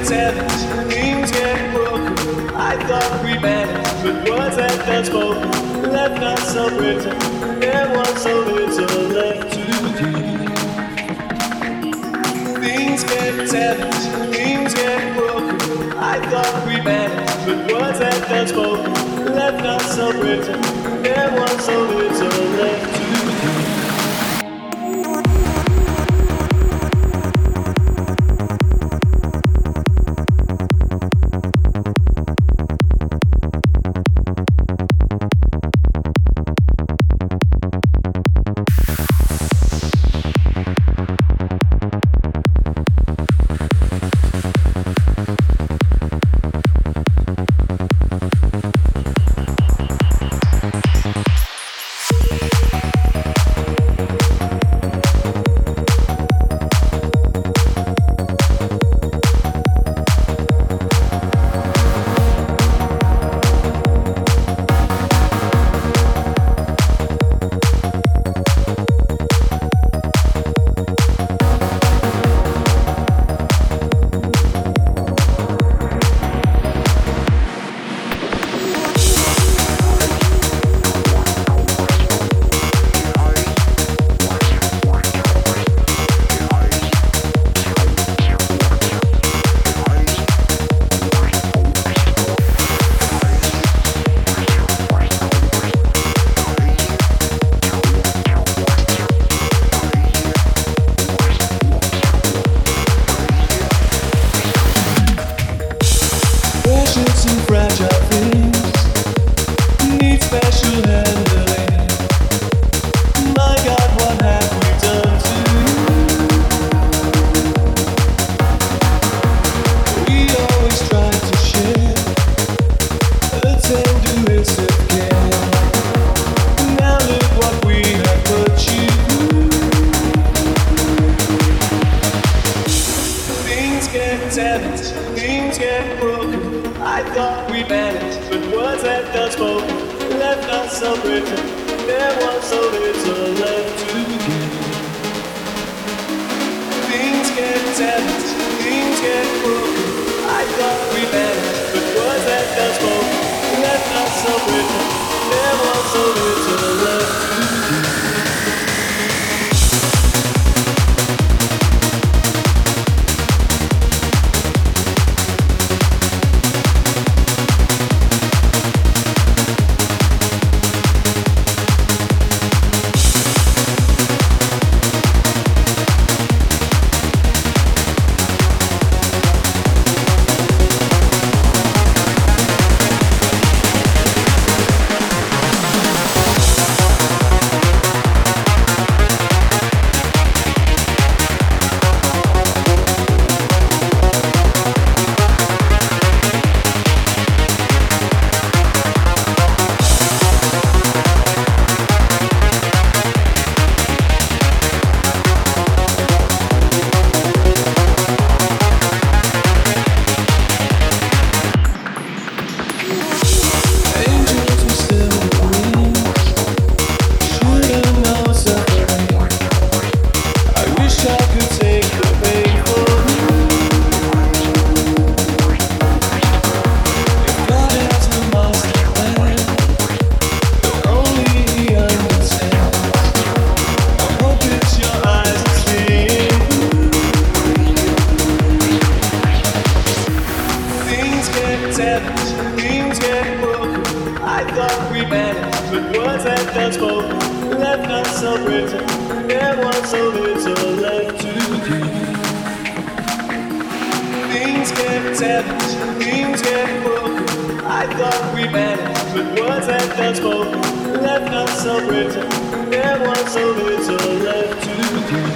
damaged, things get broken. I thought we managed, but words that got spoken left us so bitter. There was so little left to give. Things get damaged, things get broken. I thought we managed, but words that got spoken left us so bitter. There was so little left to give. Things get broken. I thought we managed, but words that got spoken left us so bitter. There was so little left to give. Things get damaged, things get broken. I thought we managed, but words that got spoken left us so bitter. There was so little left to give. Things get broken. I thought we managed, but words that got spoken left us so bitter. There was so little left to give. Things get damaged, things get broken. I thought we managed, but words that got spoken left us so bitter. There was so little left to give.